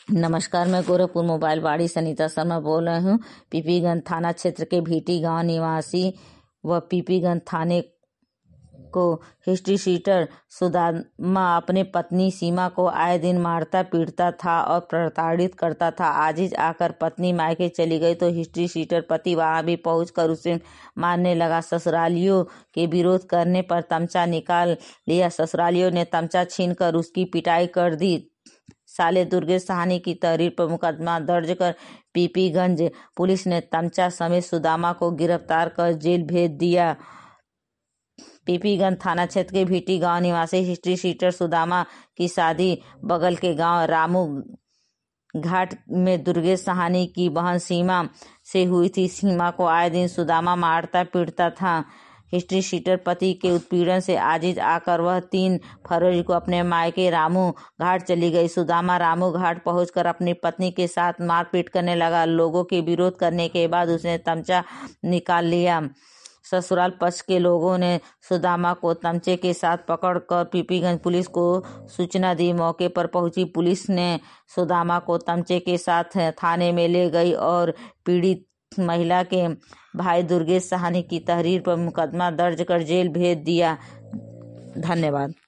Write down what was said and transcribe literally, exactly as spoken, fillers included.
नमस्कार, मैं गोरखपुर मोबाइल वाड़ी सनीता शर्मा बोल रही हूँ। पीपीगंज थाना क्षेत्र के भीटी गांव निवासी व पीपीगंज थाने को हिस्ट्री शीटर सुदामा अपने पत्नी सीमा को आए दिन मारता पीटता था और प्रताड़ित करता था। आजिज आकर पत्नी मायके चली गई तो हिस्ट्री शीटर पति वहां भी पहुंचकर उसे मारने लगा। ससुरालियों के विरोध करने पर तमचा निकाल लिया। ससुरालियों ने तमचा छीनकर उसकी पिटाई कर दी। साले दुर्गेश साहनी की तहरीर पर मुकदमा दर्ज कर पीपीगंज पुलिस ने तमचा समेत सुदामा को गिरफ्तार कर जेल भेज दिया। पीपीगंज थाना क्षेत्र के भीटी गांव निवासी हिस्ट्री शीटर सुदामा की शादी बगल के गांव रामू घाट में दुर्गेश साहनी की बहन सीमा से हुई थी। सीमा को आए दिन सुदामा मारता पीटता था। हिस्ट्री शीटर पति के उत्पीड़न से आजिज आकर वह तीन फरवरी को अपने मायके रामू घाट चली गई। सुदामा रामू घाट पहुंचकर अपनी पत्नी के साथ मारपीट करने लगा। लोगों के विरोध करने के बाद उसने तमचा निकाल लिया। ससुराल पक्ष के लोगों ने सुदामा को तमचे के साथ पकड़कर पीपीगंज पुलिस को सूचना दी। मौके पर पहुंची पुलिस ने सुदामा को तमचे के साथ थाने में ले गई और पीड़ित महिला के भाई दुर्गेश साहनी की तहरीर पर मुकदमा दर्ज कर जेल भेज दिया। धन्यवाद।